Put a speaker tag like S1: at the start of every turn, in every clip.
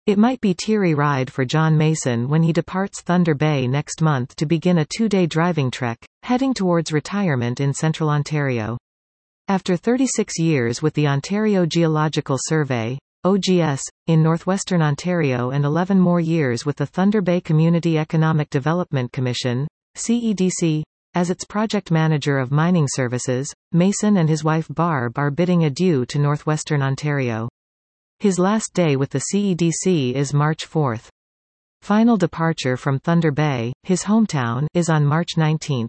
S1: It might be teary-eyed for John Mason when he departs Thunder Bay next month to begin a 2-day driving trek, heading towards retirement in central Ontario. After 36 years with the Ontario Geological Survey, OGS, in northwestern Ontario and 11 more years with the Thunder Bay Community Economic Development Commission, CEDC, as its project manager of mining services, Mason and his wife Barb are bidding adieu to northwestern Ontario. His last day with the CEDC is March 4. Final departure from Thunder Bay, his hometown, is on March 19.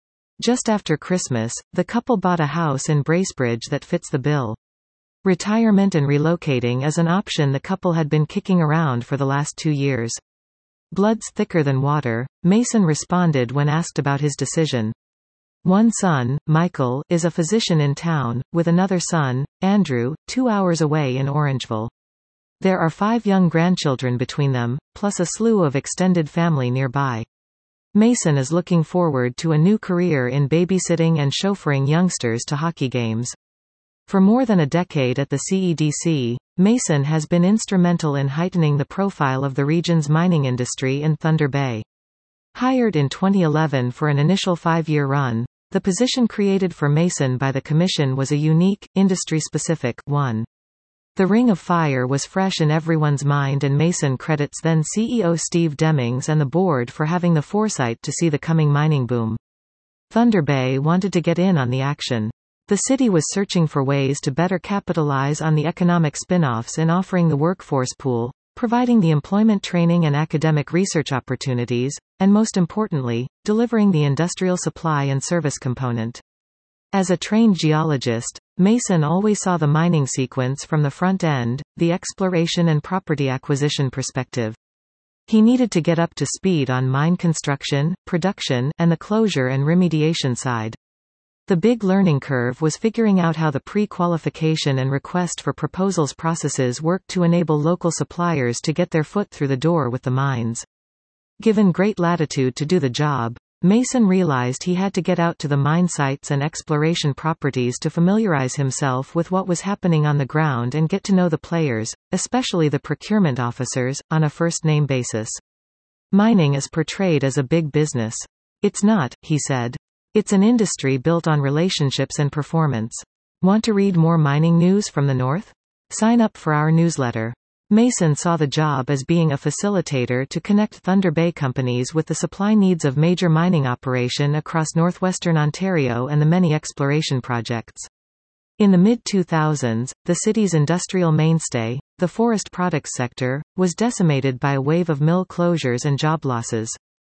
S1: Just after Christmas, the couple bought a house in Bracebridge that fits the bill. Retirement and relocating is an option the couple had been kicking around for the last 2 years. Blood's thicker than water, Mason responded when asked about his decision. One son, Michael, is a physician in town, with another son, Andrew, 2 hours away in Orangeville. There are 5 young grandchildren between them, plus a slew of extended family nearby. Mason is looking forward to a new career in babysitting and chauffeuring youngsters to hockey games. For more than a decade at the CEDC, Mason has been instrumental in heightening the profile of the region's mining industry in Thunder Bay. Hired in 2011 for an initial 5-year run, the position created for Mason by the Commission was a unique, industry-specific one. The Ring of Fire was fresh in everyone's mind, and Mason credits then CEO Steve Demings and the board for having the foresight to see the coming mining boom. Thunder Bay wanted to get in on the action. The city was searching for ways to better capitalize on the economic spin-offs in offering the workforce pool, providing the employment training and academic research opportunities, and most importantly, delivering the industrial supply and service component. As a trained geologist, Mason always saw the mining sequence from the front end, the exploration and property acquisition perspective. He needed to get up to speed on mine construction, production, and the closure and remediation side. The big learning curve was figuring out how the pre-qualification and request for proposals processes worked to enable local suppliers to get their foot through the door with the mines. Given great latitude to do the job, Mason realized he had to get out to the mine sites and exploration properties to familiarize himself with what was happening on the ground and get to know the players, especially the procurement officers, on a first-name basis. Mining is portrayed as a big business. It's not, he said. It's an industry built on relationships and performance. Want to read more mining news from the north? Sign up for our newsletter. Mason saw the job as being a facilitator to connect Thunder Bay companies with the supply needs of major mining operation across northwestern Ontario and the many exploration projects. In the mid-2000s, the city's industrial mainstay, the forest products sector, was decimated by a wave of mill closures and job losses.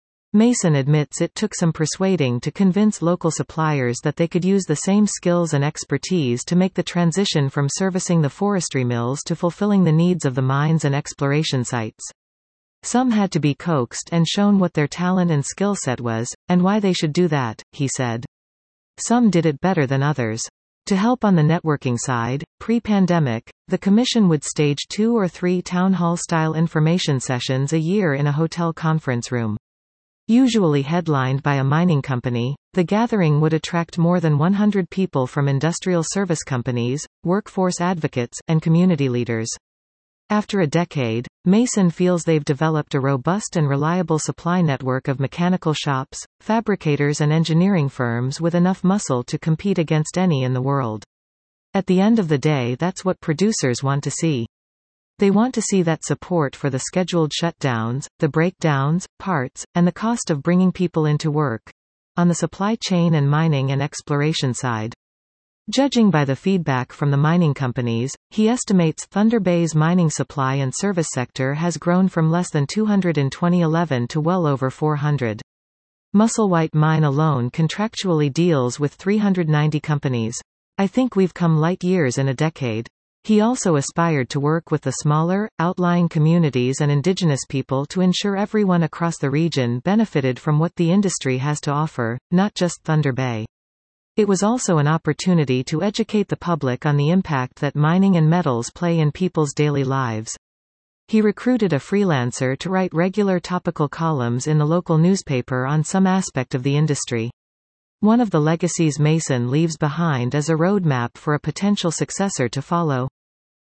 S1: Mason admits it took some persuading to convince local suppliers that they could use the same skills and expertise to make the transition from servicing the forestry mills to fulfilling the needs of the mines and exploration sites. Some had to be coaxed and shown what their talent and skill set was, and why they should do that, he said. Some did it better than others. To help on the networking side, pre-pandemic, the Commission would stage 2 or 3 town hall-style information sessions a year in a hotel conference room. Usually headlined by a mining company, the gathering would attract more than 100 people from industrial service companies, workforce advocates, and community leaders. After a decade, Mason feels they've developed a robust and reliable supply network of mechanical shops, fabricators and engineering firms with enough muscle to compete against any in the world. At the end of the day, that's what producers want to see. They want to see that support for the scheduled shutdowns, the breakdowns, parts, and the cost of bringing people into work on the supply chain and mining and exploration side. Judging by the feedback from the mining companies, he estimates Thunder Bay's mining supply and service sector has grown from less than 200 in 2011 to well over 400. Musselwhite Mine alone contractually deals with 390 companies. I think we've come light years in a decade. He also aspired to work with the smaller, outlying communities and Indigenous people to ensure everyone across the region benefited from what the industry has to offer, not just Thunder Bay. It was also an opportunity to educate the public on the impact that mining and metals play in people's daily lives. He recruited a freelancer to write regular topical columns in the local newspaper on some aspect of the industry. One of the legacies Mason leaves behind is a roadmap for a potential successor to follow.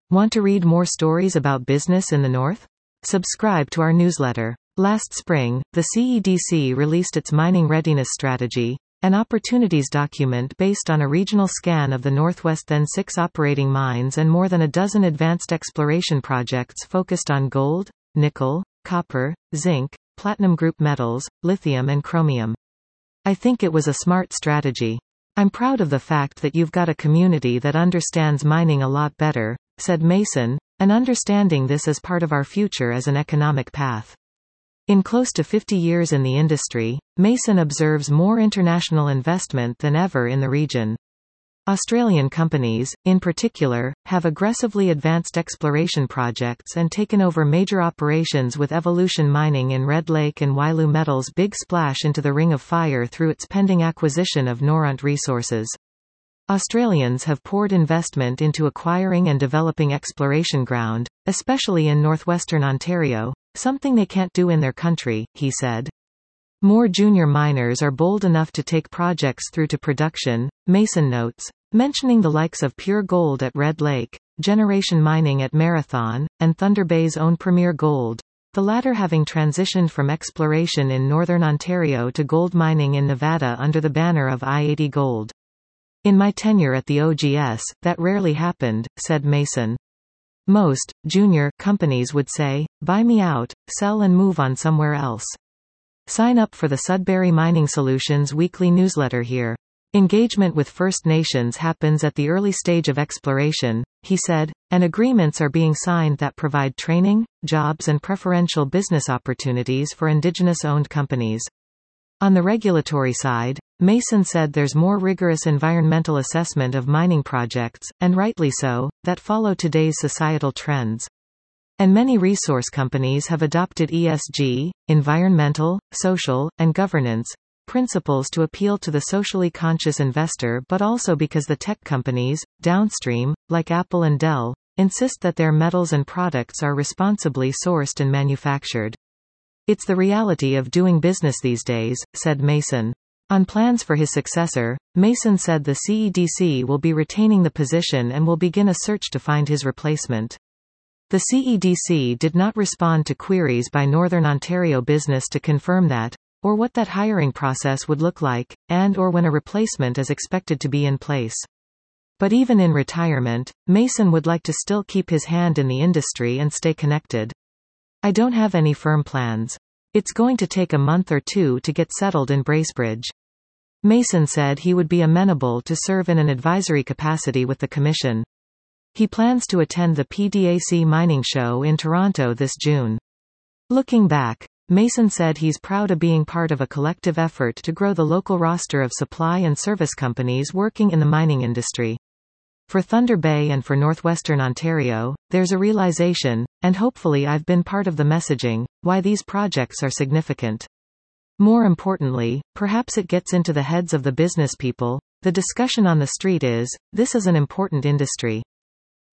S1: Want to read more stories about business in the North? Subscribe to our newsletter. Last spring, the CEDC released its Mining Readiness Strategy, an opportunities document based on a regional scan of the Northwest, then 6 operating mines and more than a dozen advanced exploration projects focused on gold, nickel, copper, zinc, platinum group metals, lithium and chromium. I think it was a smart strategy. I'm proud of the fact that you've got a community that understands mining a lot better, said Mason, and understanding this as part of our future as an economic path. In close to 50 years in the industry, Mason observes more international investment than ever in the region. Australian companies, in particular, have aggressively advanced exploration projects and taken over major operations, with Evolution Mining in Red Lake and Wyloo Metals' big splash into the Ring of Fire through its pending acquisition of Noront Resources. Australians have poured investment into acquiring and developing exploration ground, especially in northwestern Ontario, something they can't do in their country, he said. More junior miners are bold enough to take projects through to production, Mason notes, mentioning the likes of Pure Gold at Red Lake, Generation Mining at Marathon, and Thunder Bay's own Premier Gold, the latter having transitioned from exploration in northern Ontario to gold mining in Nevada under the banner of i-80 Gold. In my tenure at the OGS, that rarely happened, said Mason. Most junior companies would say, buy me out, sell and move on somewhere else. Sign up for the Sudbury Mining Solutions weekly newsletter here. Engagement with First Nations happens at the early stage of exploration, he said, and agreements are being signed that provide training, jobs and preferential business opportunities for Indigenous-owned companies. On the regulatory side, Mason said there's more rigorous environmental assessment of mining projects, and rightly so, that follow today's societal trends. And many resource companies have adopted ESG, environmental, social, and governance principles to appeal to the socially conscious investor, but also because the tech companies, downstream, like Apple and Dell, insist that their metals and products are responsibly sourced and manufactured. It's the reality of doing business these days, said Mason. On plans for his successor, Mason said the CEDC will be retaining the position and will begin a search to find his replacement. The CEDC did not respond to queries by Northern Ontario business to confirm that, or what that hiring process would look like, and/or when a replacement is expected to be in place. But even in retirement, Mason would like to still keep his hand in the industry and stay connected. I don't have any firm plans. It's going to take a month or two to get settled in Bracebridge. Mason said he would be amenable to serve in an advisory capacity with the Commission. He plans to attend the PDAC Mining Show in Toronto this June. Looking back, Mason said he's proud of being part of a collective effort to grow the local roster of supply and service companies working in the mining industry. For Thunder Bay and for northwestern Ontario, there's a realization, and hopefully I've been part of the messaging, why these projects are significant. More importantly, perhaps it gets into the heads of the business people. The discussion on the street is, this is an important industry.